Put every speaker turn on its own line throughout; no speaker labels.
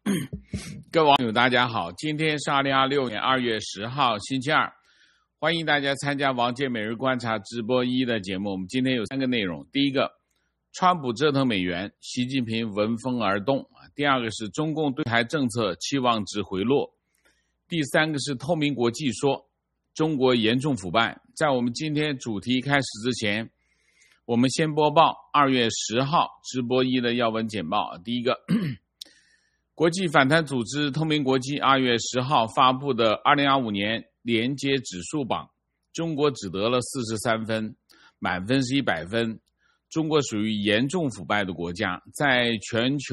各位网友大家好，今天是2026年2月10号星期二，欢迎大家参加王杰每日观察直播1的节目。我们今天有3个内容，第一个，川普折腾美元，习近平闻风而动；第二个是中共对台政策期望值回落；第三个是透明国际说中国严重腐败。在我们今天主题开始之前，我们先播报2月10号直播1的要闻简报。第一个，国际反贪组织透明国际2月10号发布的2025年廉洁指数榜，中国只得了43分，满分是100分。中国属于严重腐败的国家，在全球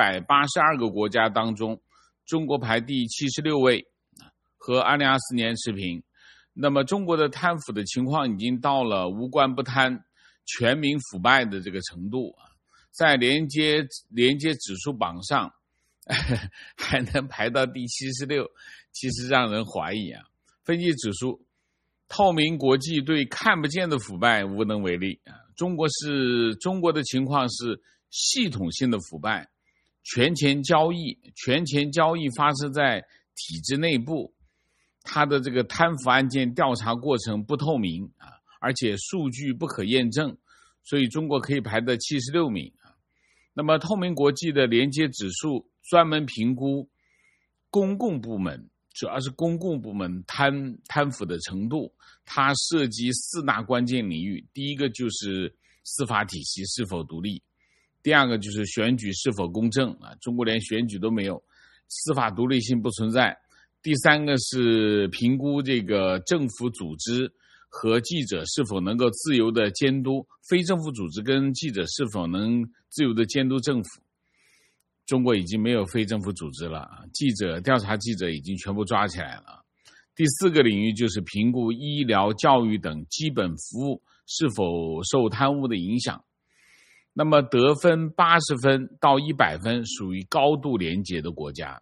182个国家当中，中国排第76位，和2024年持平。那么中国的贪腐的情况已经到了无官不贪、全民腐败的这个程度，在廉洁指数榜上还能排到第76，其实让人怀疑啊。分析指出，透明国际对看不见的腐败无能为力啊。中国的情况是系统性的腐败，权钱交易发生在体制内部，它的这个贪腐案件调查过程不透明啊，而且数据不可验证，所以中国可以排到76名啊。那么透明国际的廉洁指数专门评估公共部门，主要是公共部门贪腐的程度，它涉及4大关键领域。第一个就是司法体系是否独立，第二个就是选举是否公正啊，中国连选举都没有，司法独立性不存在。第三个是评估这个政府组织和记者是否能够自由的监督，非政府组织跟记者是否能自由的监督政府。中国已经没有非政府组织了，调查记者已经全部抓起来了。第4个领域就是评估医疗、教育等基本服务是否受贪污的影响。那么得分80分到100分属于高度廉洁的国家。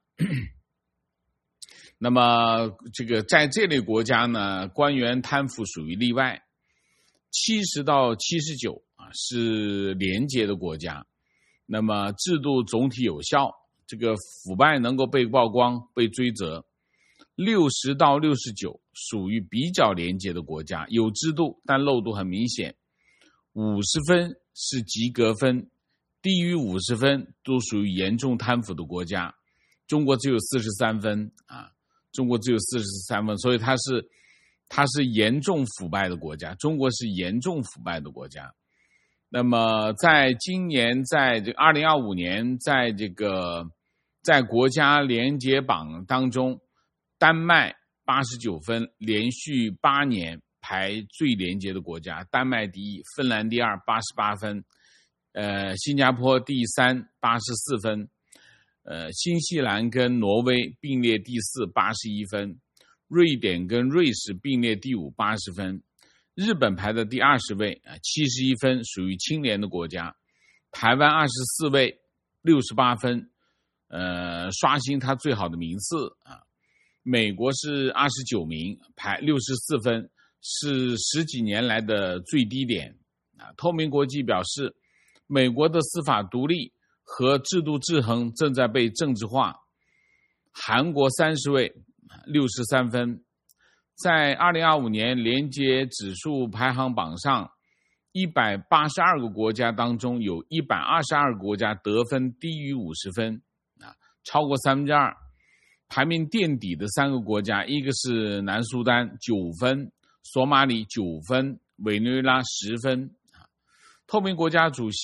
那么这个在这类国家呢，官员贪腐属于例外。70到79是廉洁的国家，那么制度总体有效，这个腐败能够被曝光、被追责。60到69属于比较廉洁的国家，有制度但漏洞很明显。50分是及格分，低于50分都属于严重贪腐的国家。中国只有43分啊，中国只有43分，所以它是严重腐败的国家，中国是严重腐败的国家。那么在今年，在这个2025年，在国家廉洁榜当中，丹麦89分，连续8年排最廉洁的国家，丹麦第一，芬兰第二88分，新加坡第3 84分，新西兰跟挪威并列第4 81分，瑞典跟瑞士并列第5 80分，日本排的第20位71分，属于清廉的国家。台湾24位68分，刷新它最好的名次啊。美国是29名，排64分，是10几年来的最低点啊。透明国际表示，美国的司法独立和制度制衡正在被政治化。韩国30位63分，在2025年廉洁指数排行榜上，182个国家当中有122个国家得分低于50分啊，超过2%。排名垫底的3个国家，一个是南苏丹9分，索马里9分，委内瑞拉10分。透明国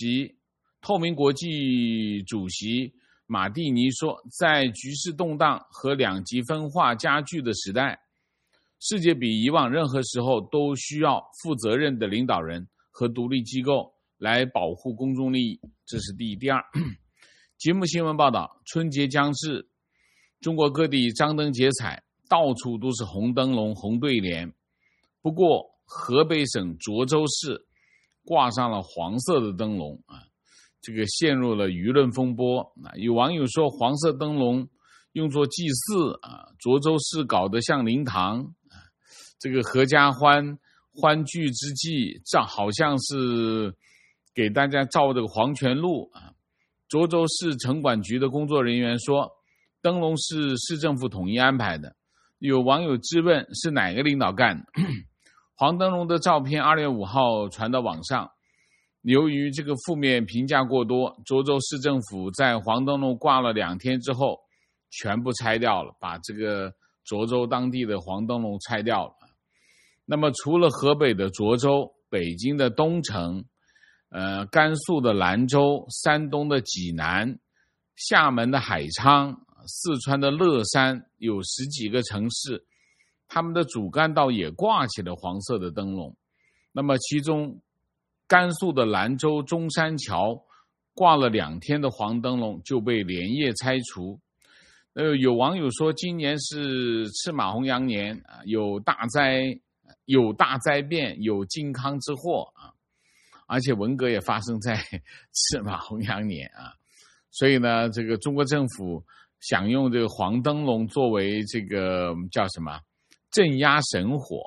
际主席马蒂尼说，在局势动荡和两极分化加剧的时代，世界比以往任何时候都需要负责任的领导人和独立机构来保护公众利益，这是第一。第二，节目新闻报道，春节将至，中国各地张灯结彩，到处都是红灯笼、红对联。不过河北省涿州市挂上了黄色的灯笼啊，这个陷入了舆论风波啊。有网友说，黄色灯笼用作祭祀啊，涿州市搞得像灵堂啊，这个合家欢聚之际，好像是给大家照这个黄泉路啊。涿州市城管局的工作人员说， 灯笼是市政府统一安排的。有网友质问是哪个领导干的？黄灯笼的照片2月5号传到网上，由于这个负面评价过多，涿州市政府在黄灯笼挂了2天之后全部拆掉了，把这个涿州当地的黄灯笼拆掉了。那么除了河北的涿州、北京的东城、甘肃的兰州、山东的济南、厦门的海昌、四川的乐山，有10几个城市，他们的主干道也挂起了黄色的灯笼。那么其中甘肃的兰州中山桥挂了2天的黄灯笼就被连夜拆除。有网友说今年是赤马红羊年，有大灾变，有靖康之祸啊！而且文革也发生在赤马红羊年啊，所以呢，这个中国政府想用这个黄灯笼作为这个叫什么镇压神火，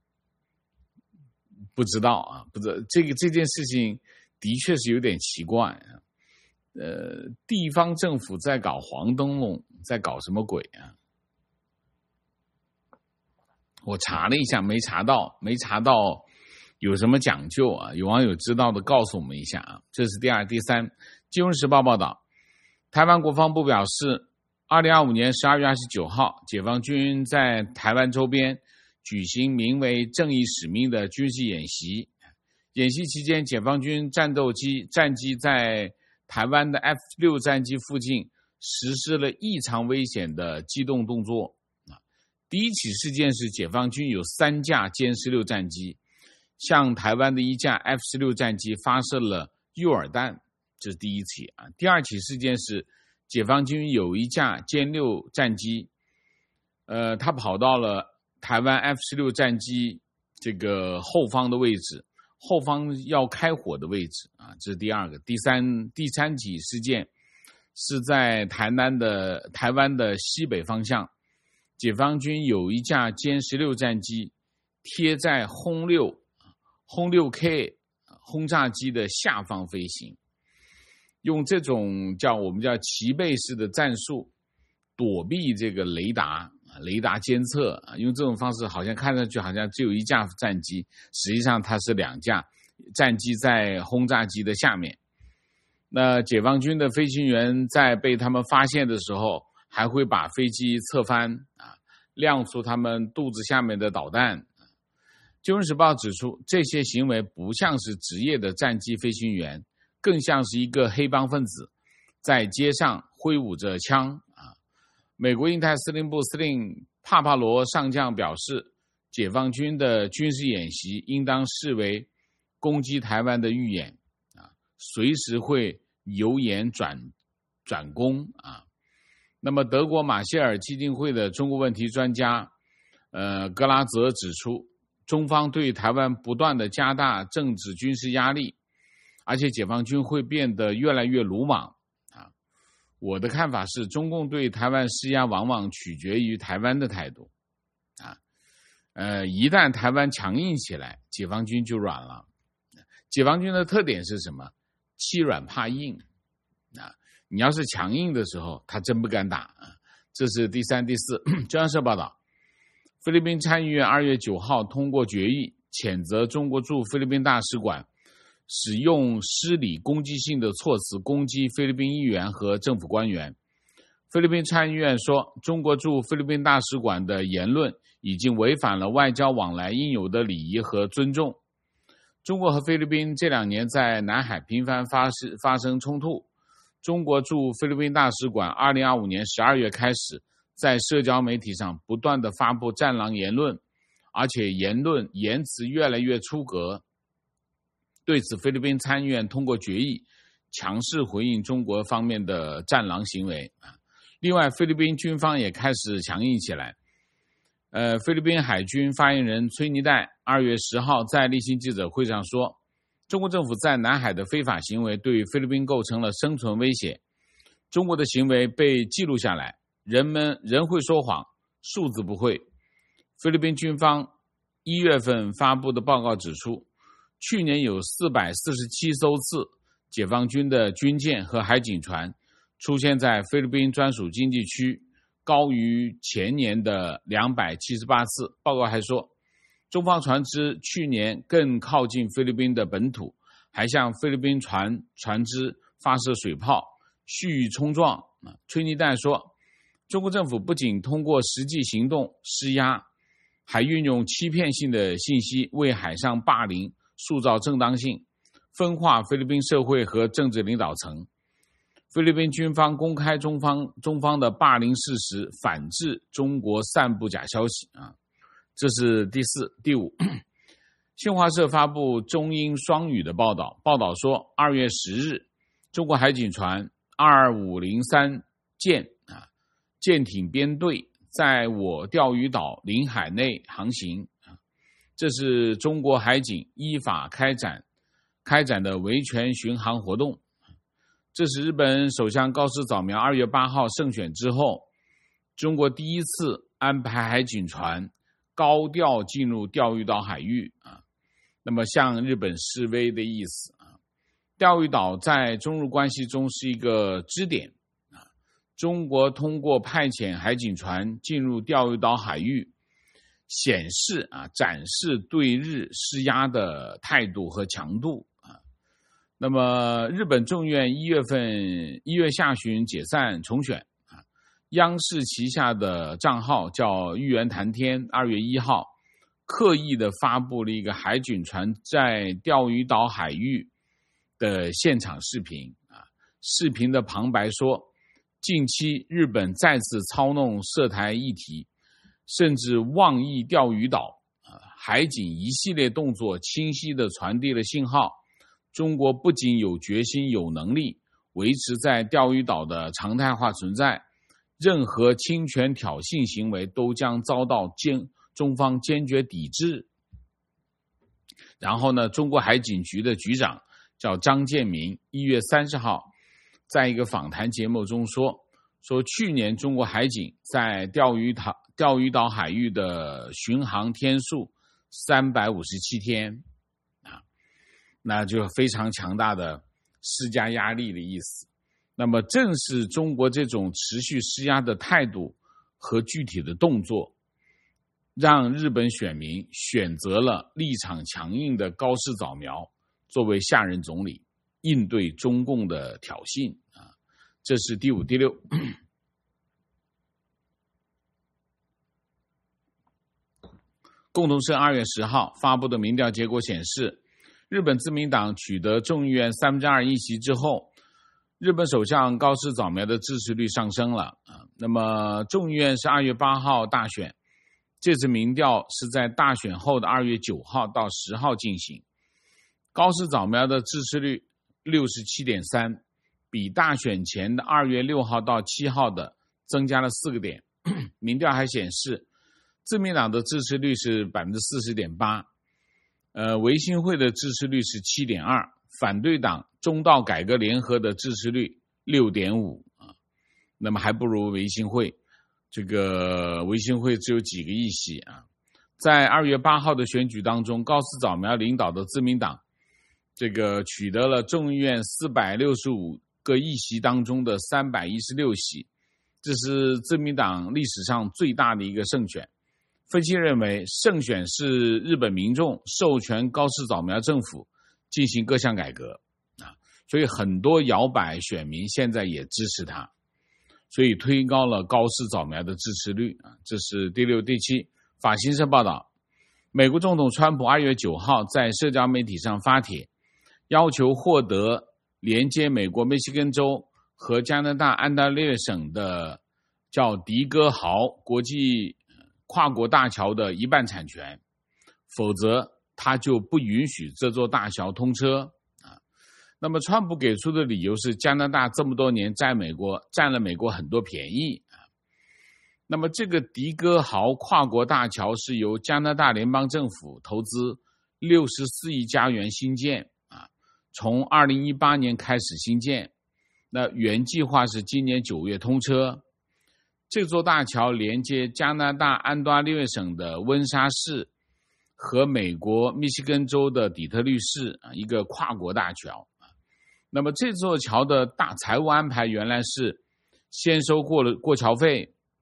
不知道啊，不知道这件事情的确是有点奇怪啊。地方政府在搞黄灯笼，在搞什么鬼啊？我查了一下，没查到有什么讲究啊？有网友知道的告诉我们一下啊。这是第二。第三，《金融时报》报道，台湾国防部表示，2025年12月29号，解放军在台湾周边举行名为“正义使命”的军事演习。演习期间，解放军战机在台湾的 F-6 战机附近实施了异常危险的机动动作。第一起事件是解放军有3架歼16战机向台湾的1架 F-16 战机发射了诱饵弹，这是第一起啊。第二起事件是解放军有1架歼6战机，它跑到了台湾 F-16 战机这个后方的位置，后方要开火的位置啊，这是第二个。第三起事件是在台湾的西北方向，解放军有1架歼16战机贴在轰 6K 轰炸机的下方飞行，用这种我们叫齐背式的战术躲避这个雷达监测，用这种方式好像看上去好像只有1架战机，实际上它是2架战机在轰炸机的下面。那解放军的飞行员在被他们发现的时候，还会把飞机侧翻啊，亮出他们肚子下面的导弹。金融时报指出，这些行为不像是职业的战机飞行员，更像是一个黑帮分子在街上挥舞着枪啊。美国印太司令部司令帕帕罗上将表示，解放军的军事演习应当视为攻击台湾的预演啊，随时会由演转攻啊。那么德国马歇尔基金会的中国问题专家格拉泽指出，中方对台湾不断的加大政治军事压力，而且解放军会变得越来越鲁莽啊。我的看法是，中共对台湾施压往往取决于台湾的态度啊。一旦台湾强硬起来，解放军就软了。解放军的特点是什么？欺软怕硬啊。你要是强硬的时候，他真不敢打啊。这是第三、第四。中央社报道，菲律宾参议院2月9号通过决议，谴责中国驻菲律宾大使馆使用失礼攻击性的措辞攻击菲律宾议员和政府官员。菲律宾参议院说，中国驻菲律宾大使馆的言论已经违反了外交往来应有的礼仪和尊重。中国和菲律宾这2年在南海频繁发生冲突。中国驻菲律宾大使馆2025年12月开始在社交媒体上不断地发布战狼言论，而且言辞越来越出格。对此，菲律宾参议院通过决议，强势回应中国方面的战狼行为。另外，菲律宾军方也开始强硬起来。菲律宾海军发言人崔尼戴2月10号在例行记者会上说，中国政府在南海的非法行为对菲律宾构成了生存威胁。中国的行为被记录下来，人会说谎，数字不会。菲律宾军方1月份发布的报告指出，去年有447艘次解放军的军舰和海警船出现在菲律宾专属经济区高于前年的278次。报告还说，中方船只去年更靠近菲律宾的本土，还向菲律宾船只发射水炮，蓄意冲撞。崔尼旦说，中国政府不仅通过实际行动施压，还运用欺骗性的信息为海上霸凌塑造正当性，分化菲律宾社会和政治领导层。菲律宾军方公开中方的霸凌事实，反制中国散布假消息。这是第四。第五，新华社发布中英双语的报道说，2月10日，中国海警船2503舰艇编队在我钓鱼岛领海内航行，这是中国海警依法开展的维权巡航活动。这是日本首相高市早苗2月8号胜选之后，中国第一次安排海警船高调进入钓鱼岛海域，那么向日本示威的意思。钓鱼岛在中日关系中是一个支点，中国通过派遣海警船进入钓鱼岛海域，展示对日施压的态度和强度。那么日本众院1月下旬解散重选，央视旗下的账号叫玉原谈天2月1号刻意的发布了一个海警船在钓鱼岛海域的现场视频。视频的旁白说，近期日本再次操弄涉台议题，甚至妄议钓鱼岛，海警一系列动作清晰地传递了信号，中国不仅有决心有能力维持在钓鱼岛的常态化存在，任何侵权挑衅行为都将遭到中方坚决抵制。然后呢，中国海警局的局长叫张建民1月30号在一个访谈节目中说去年中国海警在钓鱼岛海域的巡航天数357天，那就非常强大的施加压力的意思。那么正是中国这种持续施压的态度和具体的动作，让日本选民选择了立场强硬的高市早苗作为下任总理，应对中共的挑衅。这是第五。第六，共同社2月10号发布的民调结果显示，日本自民党取得众议院2/3议席之后，日本首相高市早苗的支持率上升了。那么众议院是2月8号大选，这次民调是在大选后的2月9号到10号进行。高市早苗的支持率 67.3%， 比大选前的2月6号到7号的增加了4个点。民调还显示，自民党的支持率是 40.8%，维新会的支持率是 7.2%， 反对党中道改革联合的支持率 6.5%， 那么还不如维新会。这个维新会只有几个议席。在2月8号的选举当中，高市早苗领导的自民党这个取得了众议院465个议席当中的316席，这是自民党历史上最大的一个胜选。分析认为，胜选是日本民众授权高市早苗政府进行各项改革，所以很多摇摆选民现在也支持他，所以推高了高市早苗的支持率。这是第六。第七，法新社报道，美国总统川普2月9号在社交媒体上发帖，要求获得连接美国密西根州和加拿大安大略省的叫迪戈豪国际跨国大桥的一半产权，否则他就不允许这座大桥通车。那么川普给出的理由是，加拿大这么多年占了美国很多便宜。那么这个迪戈豪跨国大桥是由加拿大联邦政府投资64亿加元新建，从2018年开始新建，那原计划是今年9月通车。这座大桥连接加拿大安大略省的温莎市和美国密西根州的底特律市，一个跨国大桥。那么这座桥的大财务安排原来是先收过桥费，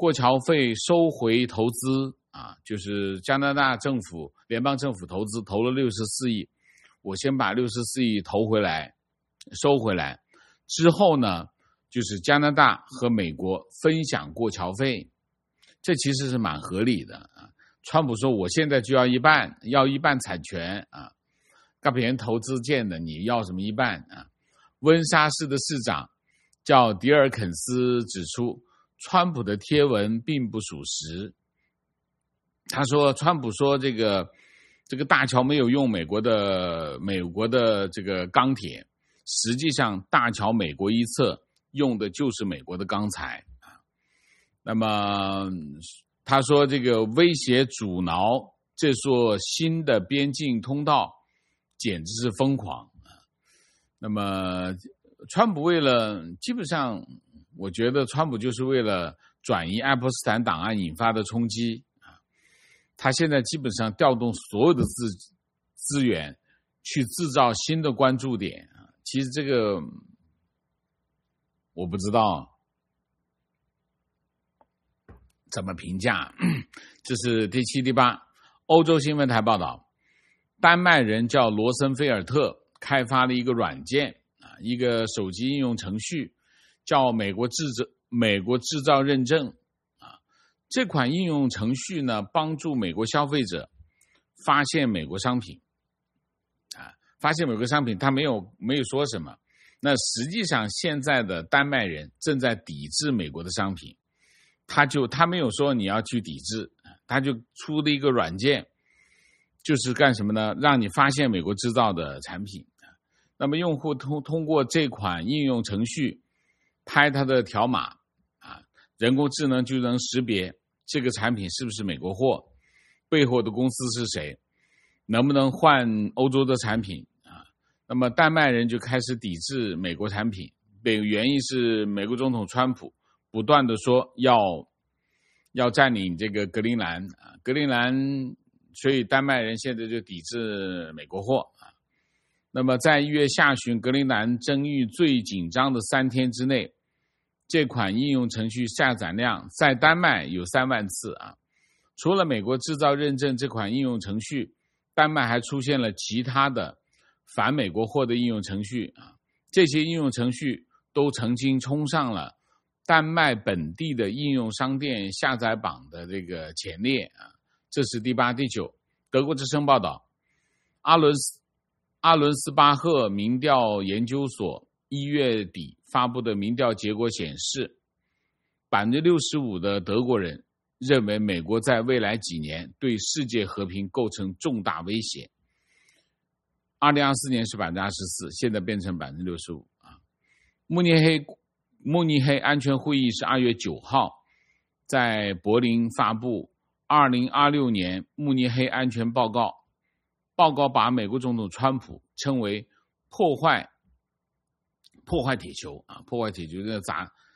过桥费收回投资啊，就是加拿大政府联邦政府投了64亿，我先把64亿投回来收回来，之后呢就是加拿大和美国分享过桥费，这其实是蛮合理的啊。川普说我现在就要一半产权啊，跟别人投资建的，你要什么一半啊？温莎市的市长叫迪尔肯斯指出，川普的贴文并不属实。他说，川普说这个大桥没有用美国的这个钢铁，实际上大桥美国一侧用的就是美国的钢材啊。那么他说这个威胁阻挠这座新的边境通道简直是疯狂。那么川普基本上我觉得川普就是为了转移爱泼斯坦档案引发的冲击啊，他现在基本上调动所有的资源去制造新的关注点啊。其实这个我不知道怎么评价。这是第7、第8。欧洲新闻台报道，丹麦人叫罗森菲尔特开发了一个软件啊，一个手机应用程序，叫美国制造认证啊。这款应用程序呢，帮助美国消费者发现美国商品啊，发现美国商品，他没有说什么。那实际上现在的丹麦人正在抵制美国的商品，他没有说你要去抵制，他就出了一个软件，就是干什么呢？让你发现美国制造的产品。那么用户通过这款应用程序拍它的条码啊，人工智能就能识别这个产品是不是美国货，背后的公司是谁，能不能换欧洲的产品啊。那么丹麦人就开始抵制美国产品，原因是美国总统川普不断的说要占领这个格陵兰啊，所以丹麦人现在就抵制美国货啊。那么在1月下旬，格陵兰争议最紧张的3天之内，这款应用程序下载量在丹麦有3万次啊。除了美国制造认证这款应用程序，丹麦还出现了其他的反美国货的应用程序啊。这些应用程序都曾经冲上了丹麦本地的应用商店下载榜的这个前列啊。这是第8、第9。德国之声报道，阿伦斯巴赫民调研究所1月底发布的民调结果显示，65%的德国人认为美国在未来几年对世界和平构成重大威胁。2024年是24%，现在变成65%啊。慕尼黑安全会议是2月9号在柏林发布2026年慕尼黑安全报告。报告把美国总统川普称为破坏铁球啊，破坏铁球就是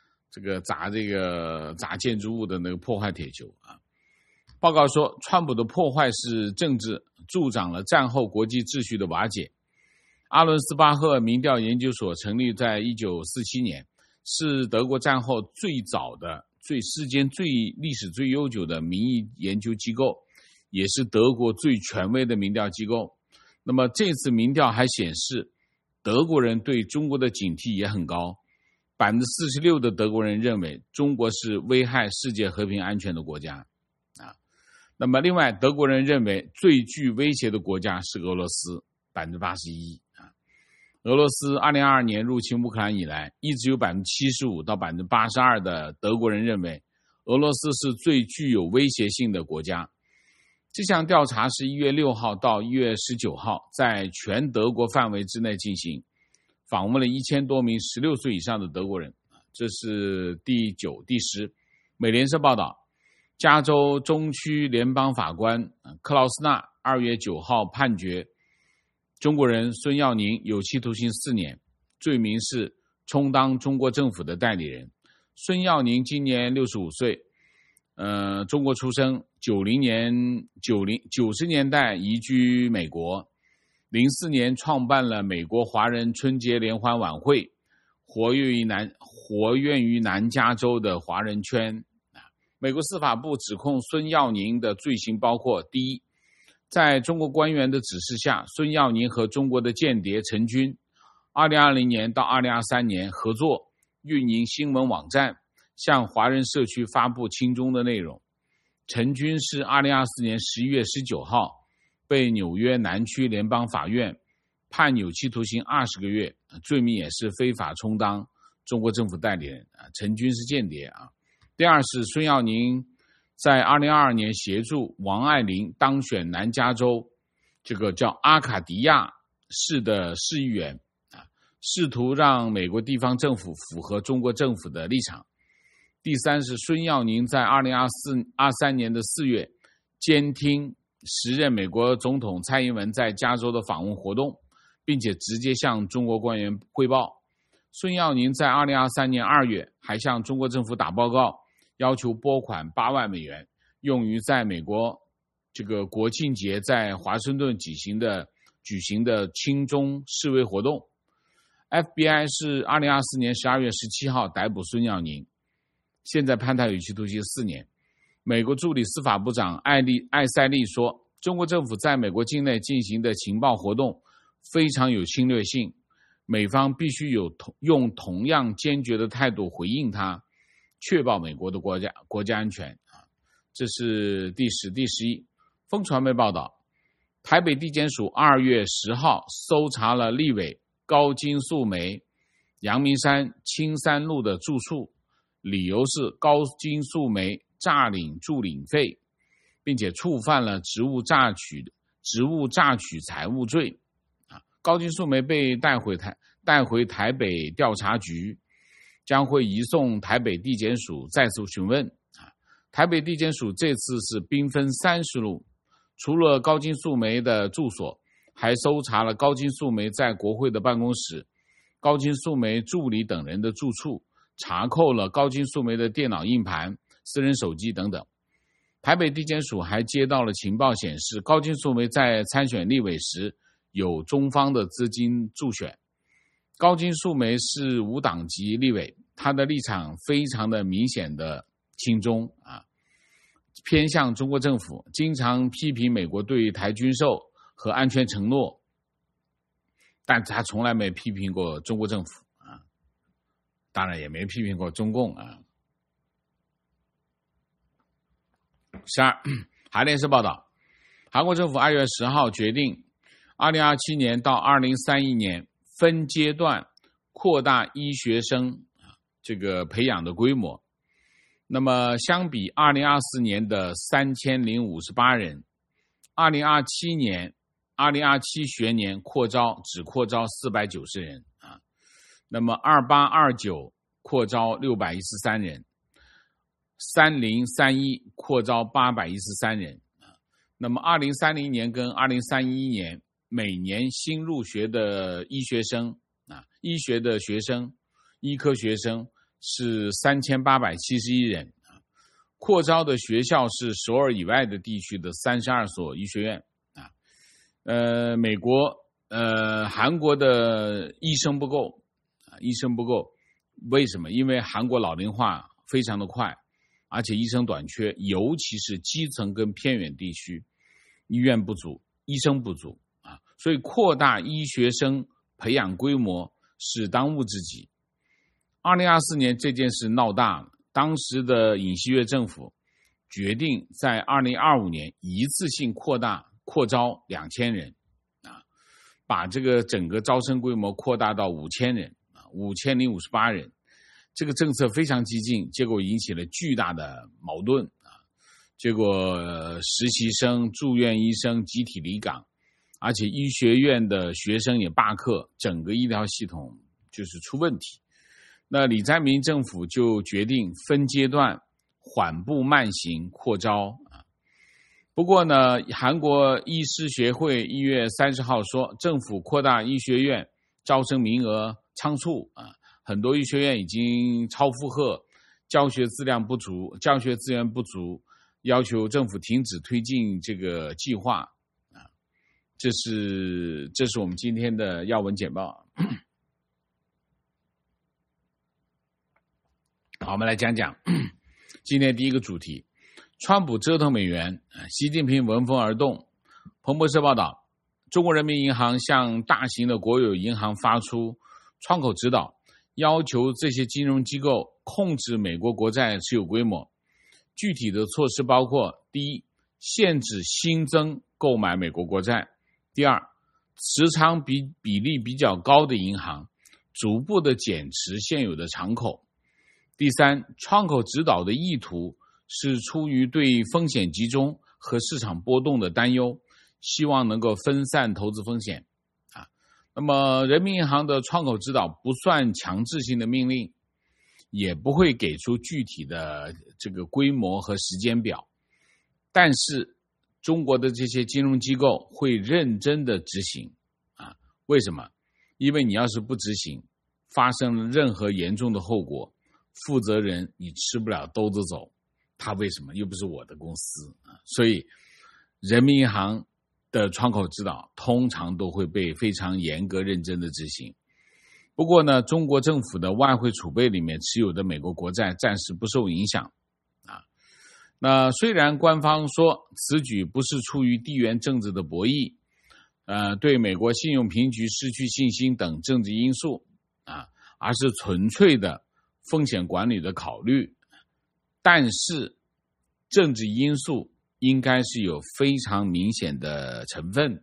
砸建筑物的那个破坏铁球啊。报告说，川普的破坏是政治，助长了战后国际秩序的瓦解。阿伦斯巴赫民调研究所成立在1947年，是德国战后最早的、时间历史最悠久的民意研究机构，也是德国最权威的民调机构。那么这次民调还显示，德国人对中国的警惕也很高，46%的德国人认为中国是危害世界和平安全的国家啊。那么另外，德国人认为最具威胁的国家是俄罗斯，81%啊。俄罗斯2022年入侵乌克兰以来，一直有75%到82%的德国人认为俄罗斯是最具有威胁性的国家。这项调查是1月6号到1月19号在全德国范围之内进行，访问了1000多名16岁以上的德国人。这是第9、第10。美联社报道，加州中区联邦法官克劳斯纳2月9号判决中国人孙耀宁有期徒刑4年，罪名是充当中国政府的代理人。孙耀宁今年65岁，中国出生，90年代移居美国，04年创办了美国华人春节联欢晚会，活跃于南加州的华人圈。 美国司法部指控孙耀宁的罪行包括：第一，在中国官员的指示下，孙耀宁和中国的间谍陈军2020年到2023年合作运营新闻网站，向华人社区发布亲中的内容。陈军是2024年11月19号被纽约南区联邦法院判有期徒刑20个月，罪名也是非法充当中国政府代理人。陈军是间谍啊。第二是孙耀宁在2022年协助王爱玲当选南加州这个叫阿卡迪亚市的市议员啊，试图让美国地方政府符合中国政府的立场。第三是孙耀宁在2023年的4月监听时任美国总统蔡英文在加州的访问活动，并且直接向中国官员汇报。孙耀宁在2023年2月还向中国政府打报告，要求拨款8万美元，用于在美国这个国庆节在华盛顿举行的亲中示威活动。FBI 是2024年12月17号逮捕孙耀宁，现在判他有期徒刑4年。美国助理司法部长艾塞利说，中国政府在美国境内进行的情报活动非常有侵略性，美方必须用同样坚决的态度回应他，确保美国的国家安全。这是第11。风传媒报道，台北地检署2月10号搜查了立委高金素梅阳明山青山路的住处，理由是高金素梅诈领助领费，并且触犯了职务诈取财物罪。高金素梅被带回台北调查局，将会移送台北地检署再次询问。台北地检署这次是兵分30路，除了高金素梅的住所，还搜查了高金素梅在国会的办公室、高金素梅助理等人的住处，查扣了高金素梅的电脑硬盘、私人手机等等。台北地检署还接到了情报显示，高金素梅在参选立委时有中方的资金助选。高金素梅是无党籍立委，她的立场非常的明显的亲中啊，偏向中国政府，经常批评美国对台军售和安全承诺，但他从来没批评过中国政府啊，当然也没批评过中共啊。12，韩联社报道，韩国政府2月10号决定2027年到2031年分阶段扩大医学生这个培养的规模。那么相比2024年的3058人，2027学年只扩招490人啊。那么2829扩招613人，3031扩招813人。那么2030年跟2031年每年新入学的医学生啊，医学的学生、医科学生是3871人，扩招的学校是首尔以外的地区的32所医学院啊。韩国的医生不够啊，医生不够，为什么？因为韩国老龄化非常的快，而且医生短缺，尤其是基层跟偏远地区，医院不足，医生不足啊，所以扩大医学生培养规模是当务之急。2024年这件事闹大了，当时的尹锡悦政府决定在2025年一次性扩招2000人啊，把这个整个招生规模扩大到5000人啊，5058人。这个政策非常激进，结果引起了巨大的矛盾啊！结果实习生、住院医生集体离岗，而且医学院的学生也罢课，整个医疗系统就是出问题。那李在明政府就决定分阶段缓步慢行扩招啊。不过呢，韩国医师协会1月30号说，政府扩大医学院招生名额仓促啊。很多医学院已经超负荷，教学资源不足，要求政府停止推进这个计划啊。这是我们今天的要闻简报。好，我们来讲讲今天第一个主题，川普折腾美元，习近平闻风而动。彭博社报道，中国人民银行向大型的国有银行发出窗口指导，要求这些金融机构控制美国国债持有规模。具体的措施包括：第一，限制新增购买美国国债；第二，持仓比例比较高的银行逐步的减持现有的敞口；第三，窗口指导的意图是出于对风险集中和市场波动的担忧，希望能够分散投资风险。那么人民银行的窗口指导不算强制性的命令，也不会给出具体的这个规模和时间表，但是中国的这些金融机构会认真的执行。为什么？因为你要是不执行，发生了任何严重的后果，负责人你吃不了兜着走，他为什么？又不是我的公司。所以人民银行的窗口指导通常都会被非常严格认真的执行。不过呢，中国政府的外汇储备里面持有的美国国债暂时不受影响。那虽然官方说此举不是出于地缘政治的博弈，对美国信用评级失去信心等政治因素，而是纯粹的风险管理的考虑，但是政治因素应该是有非常明显的成分。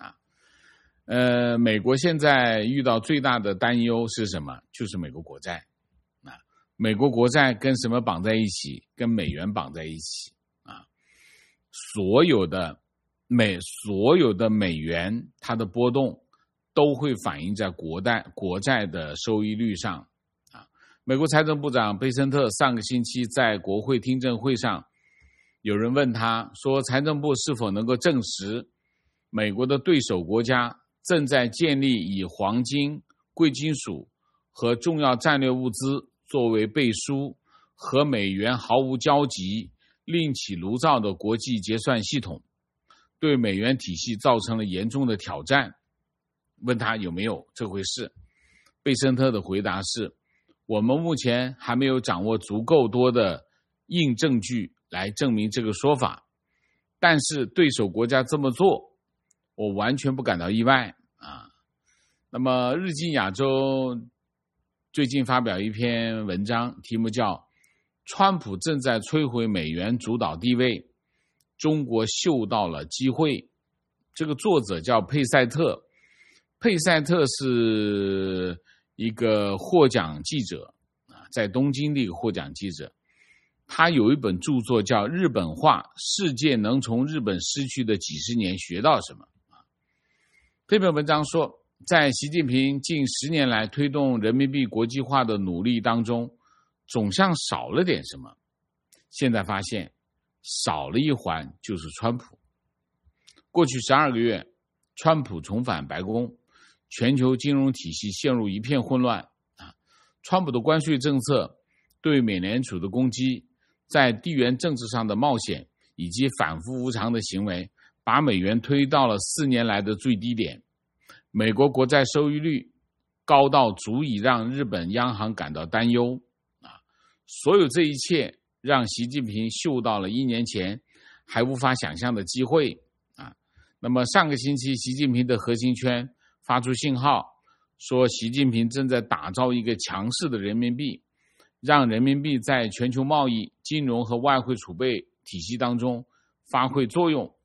美国现在遇到最大的担忧是什么？就是美国国债。美国国债跟什么绑在一起？跟美元绑在一起。所有的美元它的波动都会反映在国债的收益率上。美国财政部长贝森特上个星期在国会听证会上，有人问他说，财政部是否能够证实美国的对手国家正在建立以黄金、贵金属和重要战略物资作为背书，和美元毫无交集，另起炉灶的国际结算系统，对美元体系造成了严重的挑战。问他有没有这回事，贝森特的回答是，我们目前还没有掌握足够多的硬证据来证明这个说法，但是对手国家这么做，我完全不感到意外。那么日经亚洲最近发表一篇文章，题目叫川普正在摧毁美元主导地位，中国嗅到了机会。这个作者叫佩塞特，佩塞特是一个获奖记者，在东京的一个获奖记者。他有一本著作叫《日本化：世界能从日本失去的几十年学到什么》。这篇文章说，在习近平近10年来推动人民币国际化的努力当中，总像少了点什么。现在发现少了一环，就是川普。过去12个月，川普重返白宫，全球金融体系陷入一片混乱。川普的关税政策、对美联储的攻击、在地缘政治上的冒险以及反复无常的行为，把美元推到了4年来的最低点。美国国债收益率高到足以让日本央行感到担忧。所有这一切让习近平嗅到了1年前还无法想象的机会。那么上个星期，习近平的核心圈发出信号，说习近平正在打造一个强势的人民币，让人民币在全球贸易、金融和外汇储备体系当中发挥作用。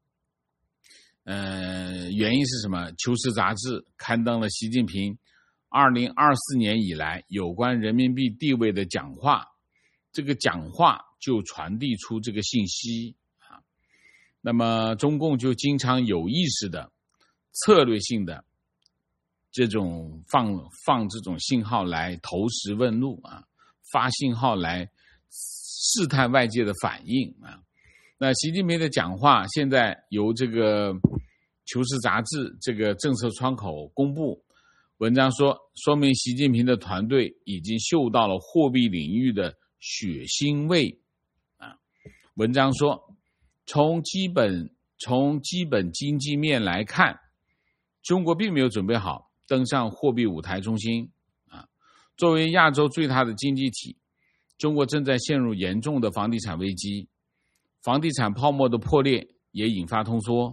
原因是什么？求是杂志刊登了习近平2024年以来有关人民币地位的讲话，这个讲话就传递出这个信息。那么中共就经常有意识的、策略性的这种放这种信号来投石问路，发信号来试探外界的反应。那习近平的讲话现在由这个求是杂志这个政策窗口公布，文章说明习近平的团队已经嗅到了货币领域的血腥味。文章说，从基本经济面来看，中国并没有准备好登上货币舞台中心。作为亚洲最大的经济体， 中国正在陷入严重的房地产危机，房地产泡沫的破裂也引发通缩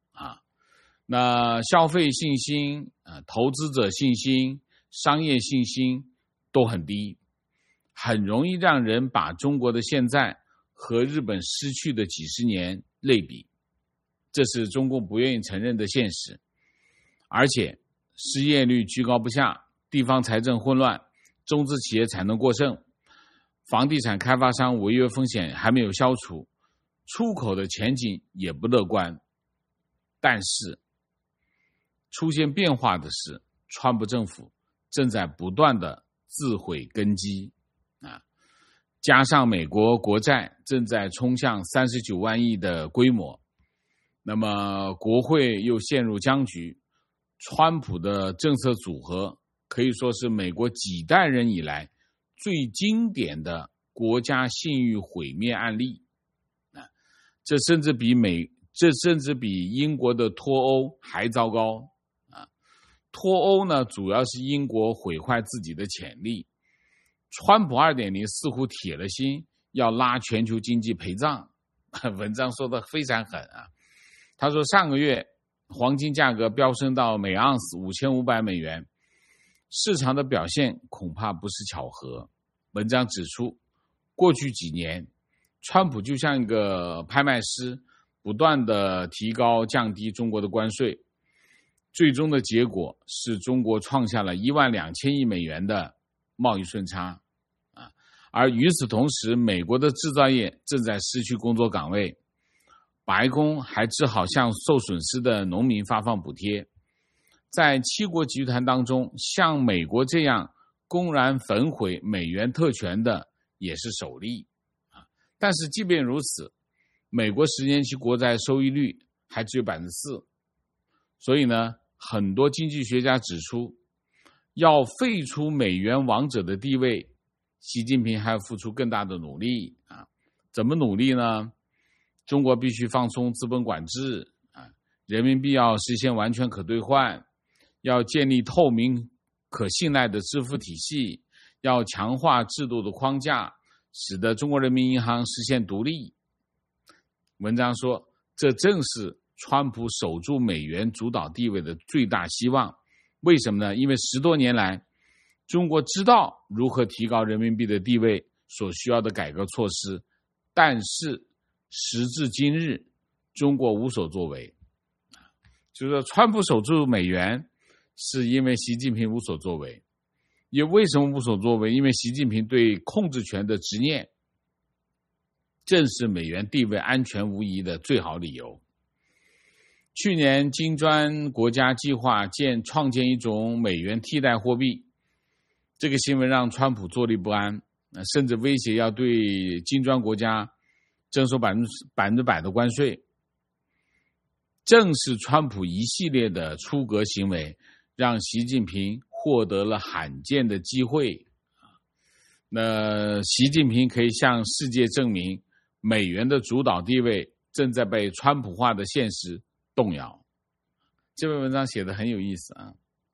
那消费信心投资者信心、商业信心都很低，很容易让人把中国的现在和日本失去的几十年类比，这是中共不愿意承认的现实。而且失业率居高不下，地方财政混乱，中资企业产能过剩，房地产开发商违约风险还没有消除，出口的前景也不乐观。但是出现变化的是，川普政府正在不断的自毁根基加上美国国债正在冲向39万亿的规模，那么国会又陷入僵局，川普的政策组合可以说是美国几代人以来最经典的国家信誉毁灭案例这甚至比英国的脱欧还糟糕脱欧呢，主要是英国毁坏自己的潜力，川普 2.0 似乎铁了心要拉全球经济陪葬文章说的非常狠他说上个月黄金价格飙升到每盎司5500美元，市场的表现恐怕不是巧合。文章指出，过去几年川普就像一个拍卖师，不断的提高降低中国的关税，最终的结果是中国创下了12000亿美元的贸易顺差而与此同时，美国的制造业正在失去工作岗位，白宫还只好向受损失的农民发放补贴。在七国集团当中，像美国这样公然焚毁美元特权的也是首例但是即便如此，美国10年期国债收益率还只有 4%， 所以呢，很多经济学家指出，要废除美元王者的地位，习近平还要付出更大的努力怎么努力呢？中国必须放松资本管制人民币要实现完全可兑换，要建立透明可信赖的支付体系，要强化制度的框架，使得中国人民银行实现独立。文章说，这正是川普守住美元主导地位的最大希望。为什么呢？因为10多年来，中国知道如何提高人民币的地位所需要的改革措施，但是时至今日，中国无所作为。就是说，川普守住美元是因为习近平无所作为。也为什么无所作为？因为习近平对控制权的执念，正是美元地位安全无疑的最好理由。去年金砖国家计划创建一种美元替代货币，这个新闻让川普坐立不安，甚至威胁要对金砖国家征收100%的关税。正是川普一系列的出格行为，让习近平获得了罕见的机会。那习近平可以向世界证明，美元的主导地位正在被川普化的现实动摇。这篇文章写得很有意思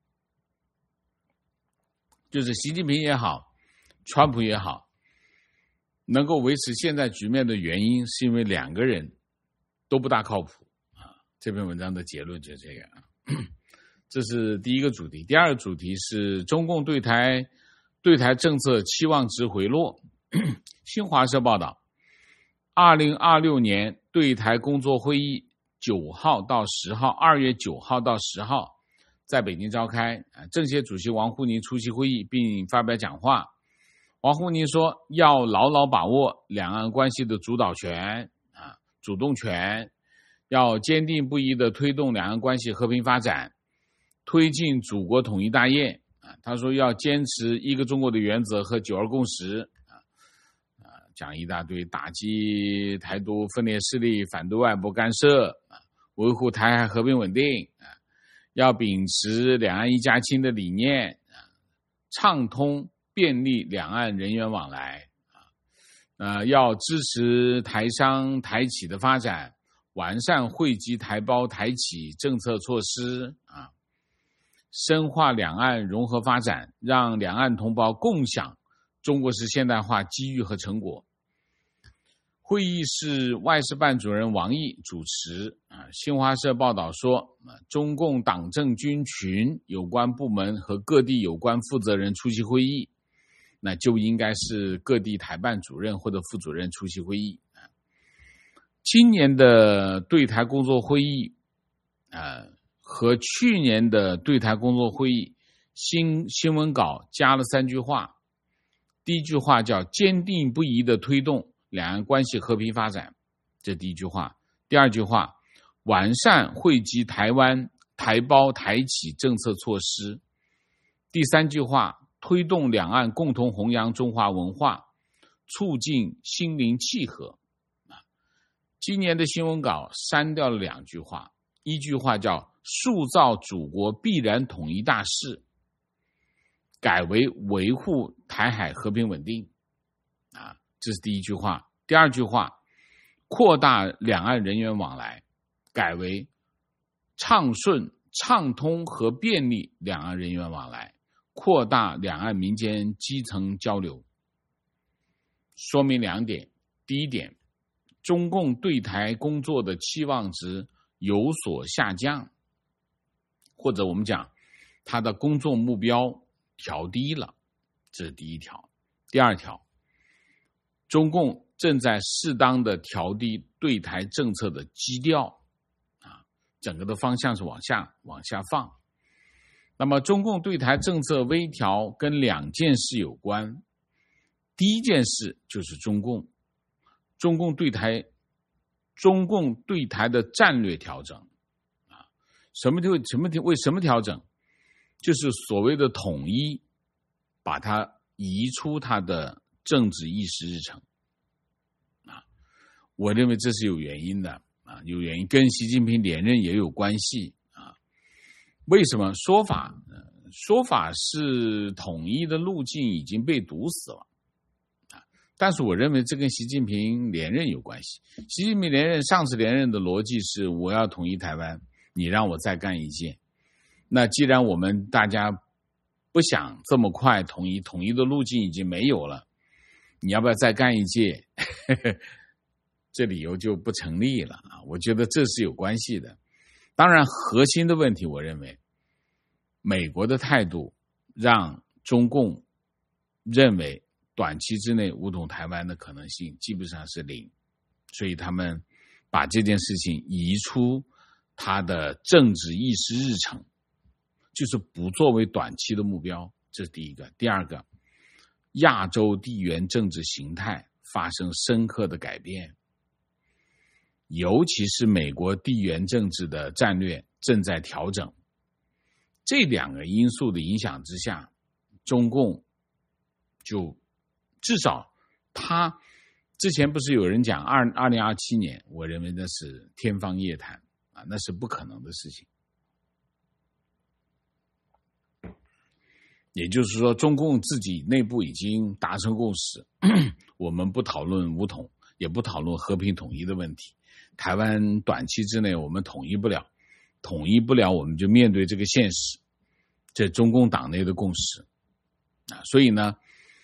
就是习近平也好，川普也好，能够维持现在局面的原因，是因为两个人都不大靠谱这篇文章的结论就是这样这是第一个主题。第二个主题是中共对台政策期望值回落。新华社报道，2026年对台工作会议2月9号到10号在北京召开，政协主席王沪宁出席会议并发表讲话。王沪宁说，要牢牢把握两岸关系的主导权主动权，要坚定不移地推动两岸关系和平发展，推进祖国统一大业他说要坚持一个中国的原则和9·2共识讲一大堆，打击台独分裂势力，反对外部干涉维护台海和平稳定要秉持两岸一家亲的理念畅通便利两岸人员往来要支持台商台企的发展，完善惠及台胞台企政策措施深化两岸融合发展，让两岸同胞共享中国式现代化机遇和成果。会议是外事办主任王毅主持。新华社报道说，中共党政军群有关部门和各地有关负责人出席会议，那就应该是各地台办主任或者副主任出席会议。今年的对台工作会议和去年的对台工作会议新闻稿加了3句话。第一句话叫坚定不移地推动两岸关系和平发展，这第一句话。第二句话，完善惠及台湾台胞台企政策措施。第三句话，推动两岸共同弘扬中华文化，促进心灵契合。今年的新闻稿删掉了2句话，一句话叫塑造祖国必然统一大势，改为维护台海和平稳定。这是第一句话。第二句话，扩大两岸人员往来，改为畅顺、畅通和便利两岸人员往来，扩大两岸民间基层交流。说明2点。第一点，中共对台工作的期望值有所下降，或者我们讲他的工作目标调低了，这是第一条。第二条，中共正在适当的调低对台政策的基调，整个的方向是往下放。那么中共对台政策微调跟2件事有关。第一件事就是中共对台的战略调整。为什么调整？就是所谓的统一，把它移出它的政治议事日程。我认为这是有原因的，有原因，跟习近平连任也有关系。为什么？说法是统一的路径已经被堵死了。但是我认为这跟习近平连任有关系。习近平上次连任的逻辑是我要统一台湾，你让我再干一届。那既然我们大家不想这么快统一的路径已经没有了，你要不要再干一届？这理由就不成立了。我觉得这是有关系的。当然核心的问题，我认为美国的态度让中共认为短期之内武统台湾的可能性基本上是0，所以他们把这件事情移出他的政治议事日程，就是不作为短期的目标。这是第一个。第二个，亚洲地缘政治形态发生深刻的改变，尤其是美国地缘政治的战略正在调整。这2个因素的影响之下，中共就至少他之前不是有人讲2027年，我认为那是天方夜谭，那是不可能的事情。也就是说，中共自己内部已经达成共识，我们不讨论武统，也不讨论和平统一的问题。台湾短期之内我们统一不了，我们就面对这个现实，这是中共党内的共识。所以呢，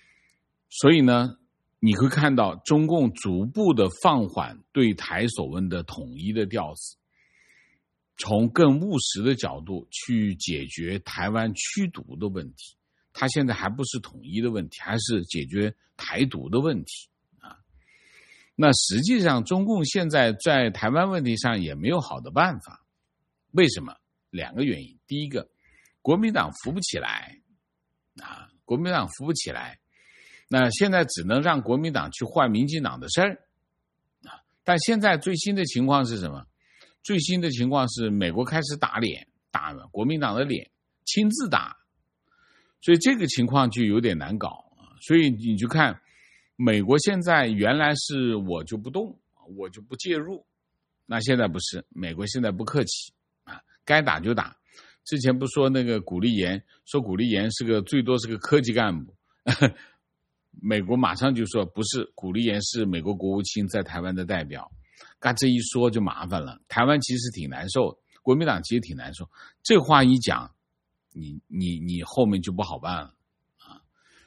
你会看到中共逐步的放缓对台所谓的统一的调子，从更务实的角度去解决台湾驱独的问题。它现在还不是统一的问题，还是解决台独的问题。那实际上中共现在在台湾问题上也没有好的办法。为什么？2个原因。第一个，国民党扶不起来，国民党扶不起来，那现在只能让国民党去换民进党的事儿。但现在最新的情况是什么？最新的情况是美国开始打国民党的脸，亲自打，所以这个情况就有点难搞。所以你就看美国现在原来是我就不动，我就不介入，那现在不是，美国现在不客气，该打就打。之前不说那个古立言，说古立言最多是个科级干部，美国马上就说不是，古立言是美国国务卿在台湾的代表。这一说就麻烦了，台湾其实挺难受，国民党其实挺难受，这话一讲，你后面就不好办了。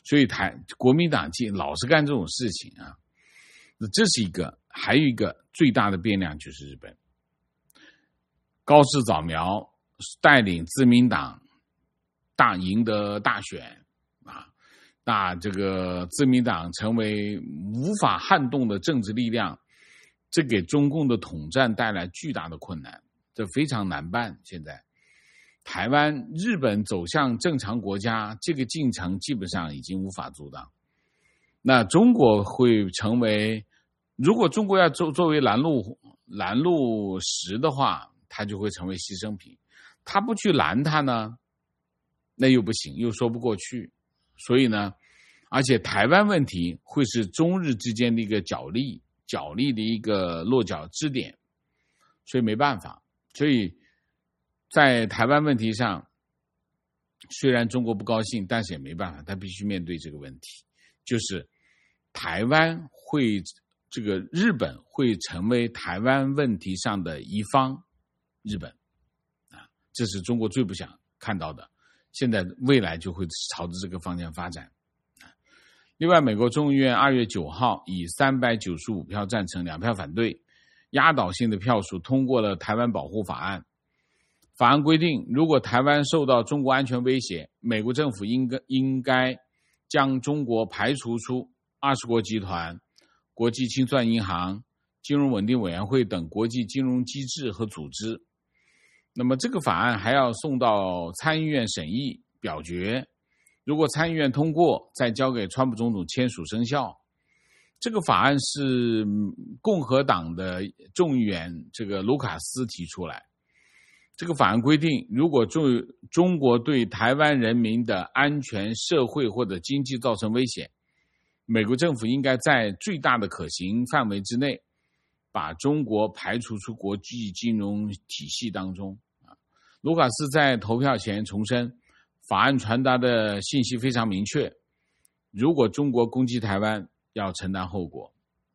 所以国民党老是干这种事情啊，这是一个。还有一个最大的变量就是日本，高市早苗带领自民党赢得大选啊，那这个自民党成为无法撼动的政治力量，这给中共的统战带来巨大的困难，这非常难办。现在台湾、日本走向正常国家，这个进程基本上已经无法阻挡。那中国会成为，如果中国要作为拦路石的话，它就会成为牺牲品。他不去拦它呢，那又不行，又说不过去。所以呢，而且台湾问题会是中日之间的一个角力的一个落脚支点，所以没办法。所以在台湾问题上，虽然中国不高兴，但是也没办法，他必须面对这个问题，就是台湾会，这个日本会成为台湾问题上的一方，日本啊，这是中国最不想看到的。现在未来就会朝着这个方向发展。另外，美国众议院2月9号以395票赞成2票反对，压倒性的票数通过了台湾保护法案。法案规定，如果台湾受到中国安全威胁，美国政府应该将中国排除出20国集团、国际清算银行、金融稳定委员会等国际金融机制和组织。那么这个法案还要送到参议院审议表决，如果参议院通过，再交给川普总统签署生效。这个法案是共和党的众议员这个卢卡斯提出来。这个法案规定，如果中国对台湾人民的安全、社会或者经济造成威胁，美国政府应该在最大的可行范围之内，把中国排除出国际金融体系当中。卢卡斯在投票前重申，法案传达的信息非常明确，如果中国攻击台湾，要承担后果。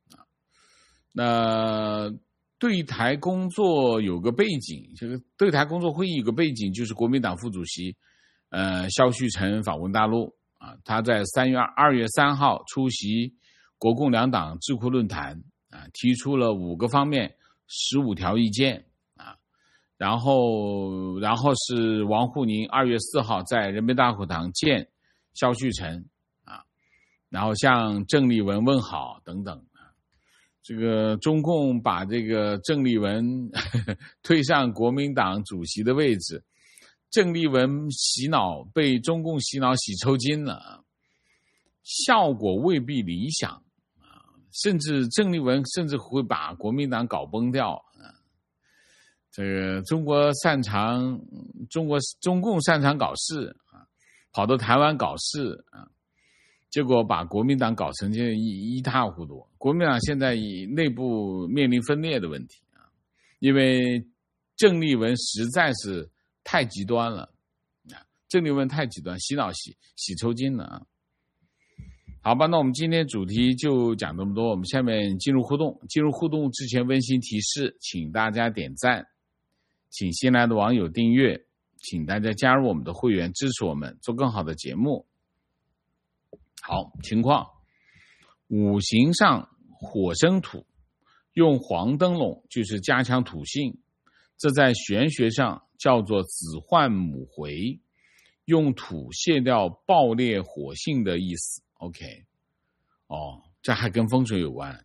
那对台工作有个背景，这个对台工作会议有个背景，就是国民党副主席萧旭岑访问大陆啊，他在2月3号出席国共两党智库论坛啊，提出了5个方面15条意见啊，然后是王沪宁2月4号在人民大会堂见萧旭岑啊，然后向郑丽文问好等等。这个中共把这个郑丽文推上国民党主席的位置，郑丽文被中共洗脑洗抽筋了，效果未必理想啊，甚至郑丽文会把国民党搞崩掉啊。这个中共擅长搞事啊，跑到台湾搞事啊。结果把国民党搞成一塌糊涂。国民党现在内部面临分裂的问题啊，因为郑丽文实在是太极端了啊，郑丽文太极端，洗脑洗抽筋了啊。好吧，那我们今天主题就讲这么多，我们下面进入互动。进入互动之前温馨提示，请大家点赞，请新来的网友订阅，请大家加入我们的会员，支持我们做更好的节目。好，情况，五行上火生土，用黄灯笼就是加强土性，这在玄学上叫做子换母回，用土卸掉爆裂火性的意思。OK， 这还跟风水有关。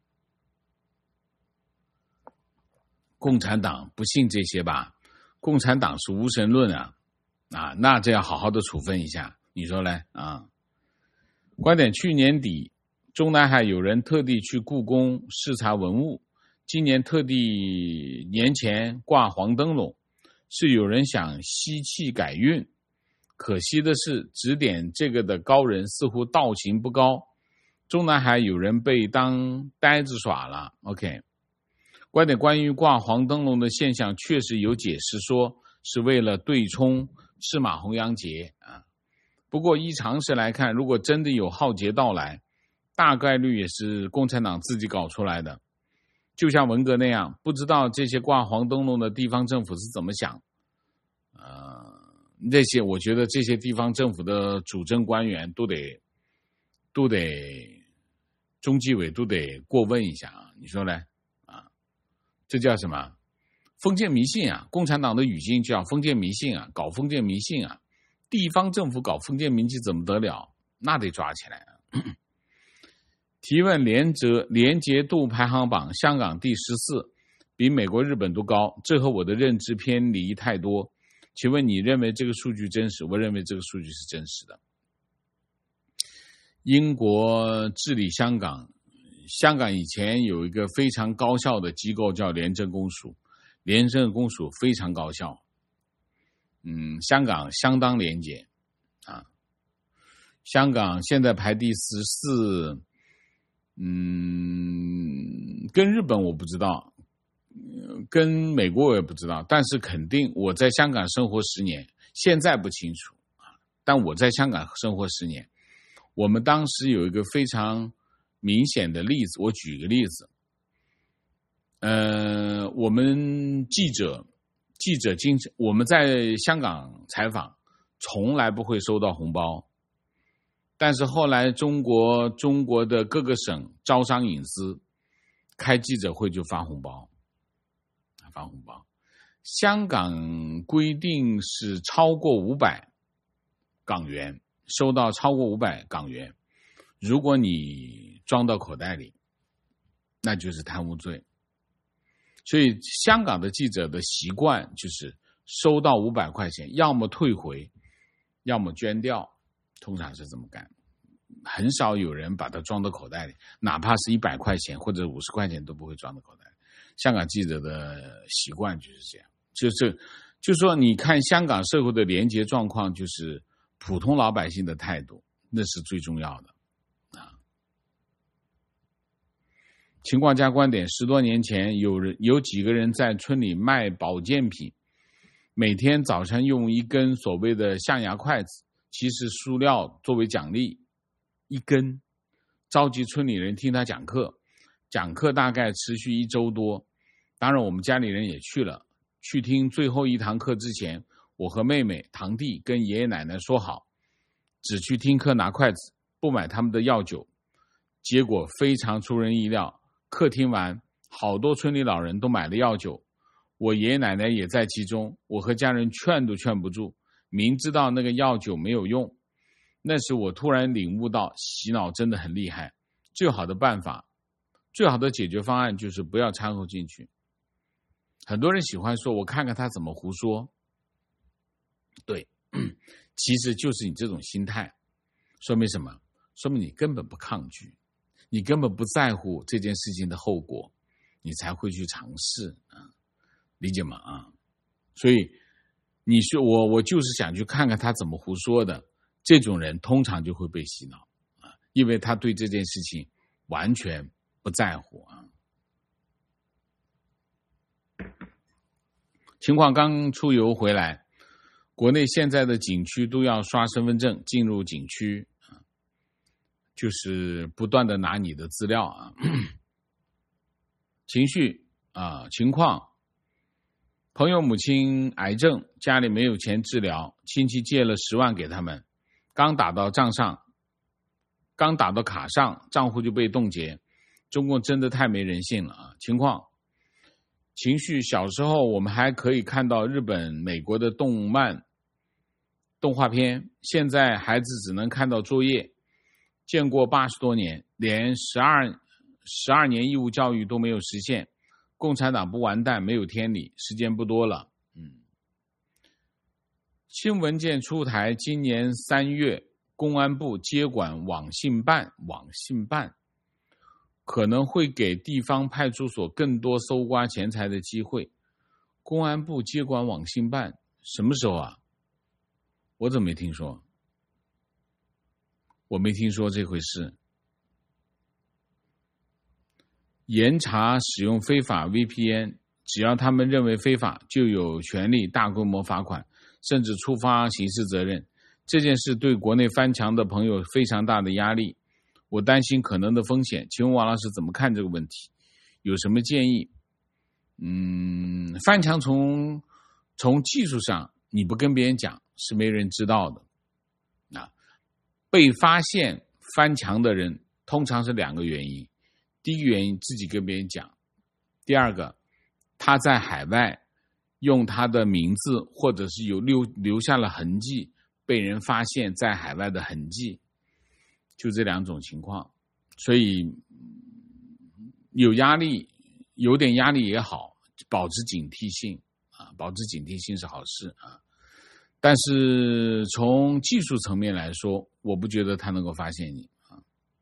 共产党不信这些吧？共产党是无神论啊，那这要好好的处分一下，你说嘞啊？观点，去年底中南海有人特地去故宫视察文物，今年特地年前挂黄灯笼，是有人想吸气改运。可惜的是，指点这个的高人似乎道行不高，中南海有人被当呆子耍了。 OK， 观点，关于挂黄灯笼的现象确实有解释，说是为了对冲赤马红羊节啊。不过依常识来看，如果真的有浩劫到来，大概率也是共产党自己搞出来的。就像文革那样，不知道这些挂黄灯笼的地方政府是怎么想。我觉得这些地方政府的主政官员都得都得中纪委都得过问一下啊，你说呢？这叫什么？封建迷信啊！共产党的语境叫封建迷信啊，搞封建迷信啊！地方政府搞封建迷信怎么得了？那得抓起来啊！提问廉洁度排行榜，香港第14，比美国、日本都高，这和我的认知偏离太多。请问你认为这个数据真实？我认为这个数据是真实的。英国治理香港，香港以前有一个非常高效的机构叫廉政公署，廉政公署非常高效。香港相当廉洁啊。香港现在排第14，跟日本我不知道，跟美国我也不知道，但是肯定我在香港生活10年，现在不清楚啊。但我在香港生活10年，我们当时有一个非常明显的例子，我举一个例子。我们记者我们在香港采访，从来不会收到红包。但是后来中国的各个省招商引资，开记者会就发红包。香港规定是超过500港元，收到超过500港元，如果你装到口袋里，那就是贪污罪。所以香港的记者的习惯就是收到500块钱，要么退回，要么捐掉，通常是这么干。很少有人把它装到口袋里，哪怕是100块钱或者50块钱都不会装到口袋里。香港记者的习惯就是这样，就是说你看香港社会的廉洁状况，就是普通老百姓的态度，那是最重要的啊。情况加观点，10多年前有几个人在村里卖保健品，每天早晨用一根所谓的象牙筷子，其实塑料作为奖励，一根，召集村里人听他讲课，讲课大概持续1周多。当然我们家里人也去了，去听最后一堂课之前，我和妹妹、堂弟跟爷爷奶奶说好，只去听课拿筷子，不买他们的药酒。结果非常出人意料，课听完，好多村里老人都买了药酒，我爷爷奶奶也在其中，我和家人劝都劝不住，明知道那个药酒没有用。那时我突然领悟到，洗脑真的很厉害，最好的办法，最好的解决方案就是不要掺和进去。很多人喜欢说我看看他怎么胡说，对，其实就是你这种心态，说明什么？说明你根本不抗拒，你根本不在乎这件事情的后果，你才会去尝试啊，理解吗？啊，所以你说我就是想去看看他怎么胡说的，这种人通常就会被洗脑啊，因为他对这件事情完全不在乎啊。情况刚出游回来，国内现在的景区都要刷身份证进入景区，就是不断的拿你的资料啊。情况，朋友母亲癌症，家里没有钱治疗，亲戚借了10万给他们，刚打到卡上，账户就被冻结。中共真的太没人性了啊！情绪，小时候我们还可以看到日本、美国的动画片，现在孩子只能看到作业，见过80多年，连12年义务教育都没有实现。共产党不完蛋没有天理，时间不多了。新文件出台，今年3月，公安部接管网信办可能会给地方派出所更多搜刮钱财的机会。公安部接管网信办什么时候啊？我怎么没听说？我没听说这回事。严查使用非法 VPN， 只要他们认为非法，就有权利大规模罚款，甚至触发刑事责任。这件事对国内翻墙的朋友非常大的压力，我担心可能的风险。请问王老师怎么看这个问题？有什么建议？翻墙从技术上你不跟别人讲是没人知道的。被发现翻墙的人通常是2个原因，第一个原因自己跟别人讲，第二个他在海外用他的名字或者是有留下了痕迹，被人发现在海外的痕迹，就这2种情况。所以有压力，有点压力也好，保持警惕性啊，保持警惕性是好事啊。但是从技术层面来说，我不觉得他能够发现你啊。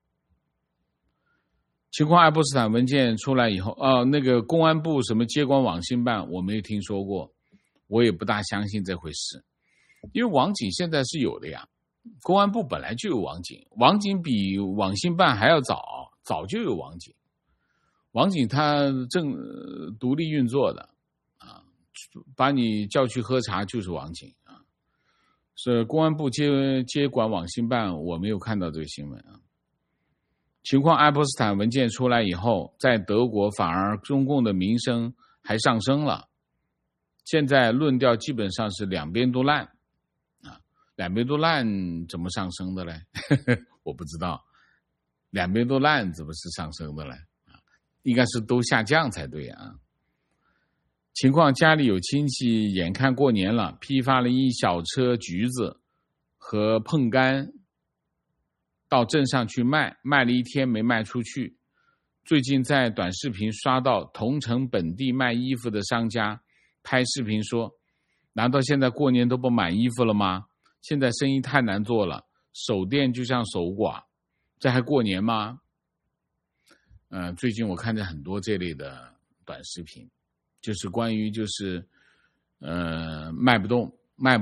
情况爱泼斯坦文件出来以后，那个公安部什么接管网信办，我没有听说过，我也不大相信这回事，因为网警现在是有的呀，公安部本来就有网警，网警比网信办还要早就有网警，网警他正独立运作的啊，把你叫去喝茶就是网警啊。是公安部接管网信办，我没有看到这个新闻啊。情况爱泼斯坦文件出来以后，在德国反而中共的名声还上升了。现在论调基本上是两边都烂啊，两边都烂怎么上升的嘞？我不知道，两边都烂怎么是上升的嘞？应该是都下降才对啊。情况家里有亲戚眼看过年了，批发了一小车橘子和碰柑到镇上去卖了1天没卖出去。最近在短视频刷到同城本地卖衣服的商家拍视频说，难道现在过年都不买衣服了吗？现在生意太难做了，守店就像守寡，这还过年吗？最近我看见很多这类的短视频，就是关于卖不动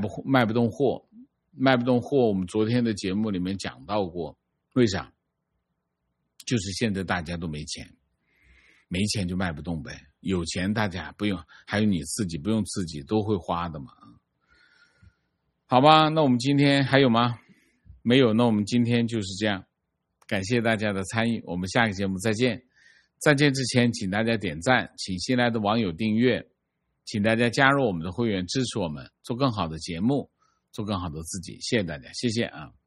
货，我们昨天的节目里面讲到过，为啥？就是现在大家都没钱就卖不动呗，有钱大家不用，还有你自己不用自己都会花的嘛。好吧，那我们今天还有吗？没有，那我们今天就是这样，感谢大家的参与，我们下个节目再见。再见之前请大家点赞，请新来的网友订阅，请大家加入我们的会员，支持我们做更好的节目，做更好的自己，谢谢大家，谢谢啊。